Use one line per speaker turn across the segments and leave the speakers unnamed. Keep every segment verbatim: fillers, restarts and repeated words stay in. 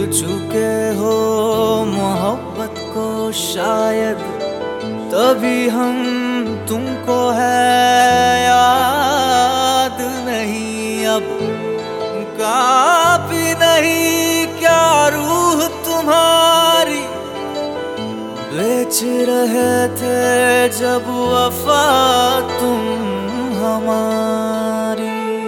चुके हो मोहब्बत को शायद, तभी हम तुमको है याद नहीं। अब काफी नहीं क्या रूह तुम्हारी, बेच रहे थे जब वफा तुम हमारी।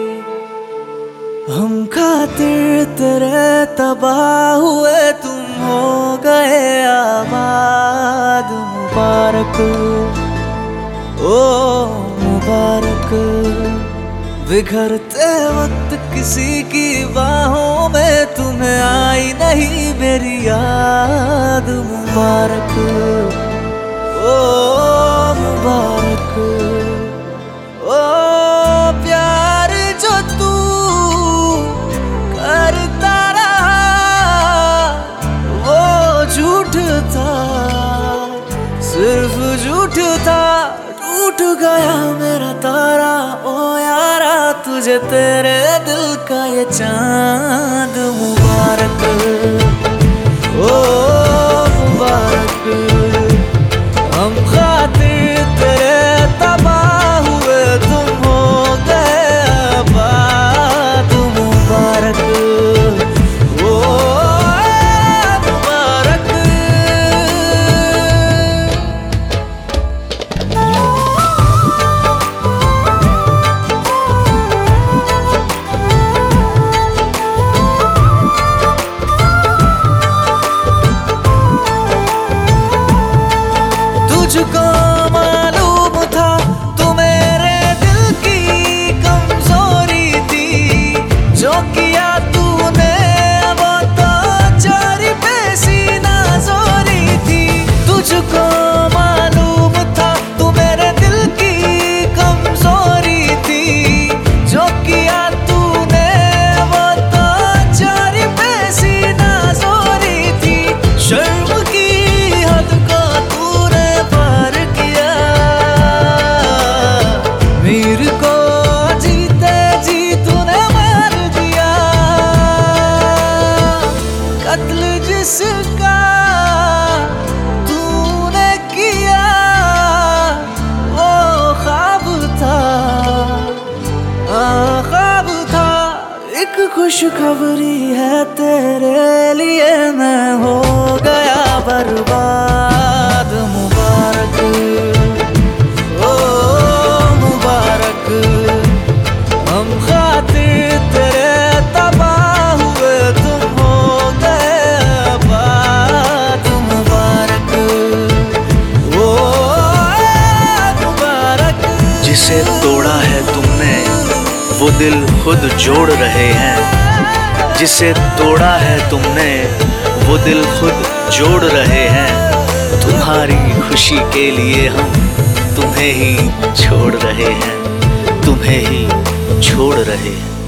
हम खातिर तेरे तबाह हुए, तुम हो गए आबाद। मुबारक ओ मुबारक, बिखरते वक्त किसी की बाहों में तुम्हें आई नहीं मेरी याद। मुबारक ओ मुबारक, ओ प्यार जो तू करता रहा वो झूठ था, सिर्फ झूठ था। टूट गया मेरा तारा ओ यारा, तुझे तेरे दिल का ये चांद। मुबारक ओ मुबारक, हम खातिर तेरे तबाह हुए, तुम हो गए आबाद। मुबारक ओ मुबारक। तुझको मालूम था तू मेरे दिल की कमजोरी थी, जो किया तूने वो तो चोरी पे सीना जोरी थी। तुझको मालूम था तू मेरे दिल की कमजोरी थी, जो किया तूने वो तो चोरी पे सीना जोरी थी। शर्म की हद को तूने पार किया, मीर को जीते जी तूने मार दिया। कत्ल जिसका तूने किया वो ख्वाब था, हाँ ख्वाब था। एक खुशखबरी है तेरे लिए, मैं हो गया बर्बाद। मुबारक ओ मुबारक, हम खातिर तेरे तबाह हुए, तुम हो गए आबाद। मुबारक ओ मुबारक।
जिसे तोड़ा है तुमने वो दिल खुद जोड़ रहे हैं, जिसे तोड़ा है तुमने वो दिल खुद जोड़ रहे हैं। तुम्हारी खुशी के लिए हम तुम्हें ही छोड़ रहे हैं, तुम्हें ही छोड़ रहे हैं।